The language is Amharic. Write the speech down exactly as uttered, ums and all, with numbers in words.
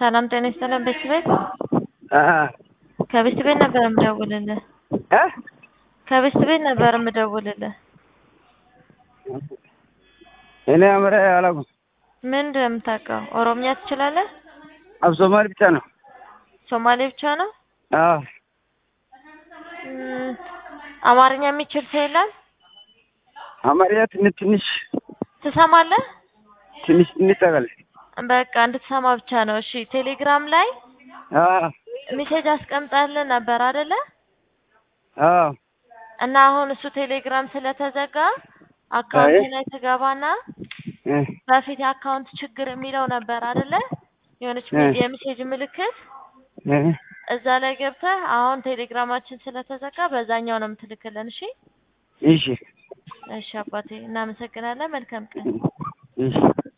ሰላም ጤና ይስጥልን ቤት ቤት አሃ ከቤት ቤት ነበር የምደውልልህ እ ከቤት ቤት ነበር የምደውልልህ እኔ አማርኛ አላውቅም ምንድን ነው የምታውቀው ኦሮምኛ ትችላለህ አብ ሶማሌ ብቻ ነው ሶማሌ ብቻ ነው አዎ አማርኛ የሚችል ሰው የለም አማርኛ ትንሽ ትንሽ ትሰማለህ ትንሽ ትንሽ ታውቃለህ በቃ እንድትሰማ ብቻ ነው እሺ ቴሌግራም ላይ አዎ ሜሴጅ አስቀምጣልህ ነበር አይደለ አዎ እና አሁን እሱ ቴሌግራም ስለተዘጋ አካውንት ላይ ትገባና በፊት አካውንት ችግር የሚለው ነበር አይደለ የሆነች የሜሴጅ ምልክት እዛ ላይ ገብተህ አሁን ቴሌግራማችን ስለተዘጋ በዛኛው ነው የምትልክልን እሺ እሺ እሺ አባቴ እናመሰግናለን መልካም ቀን እሺ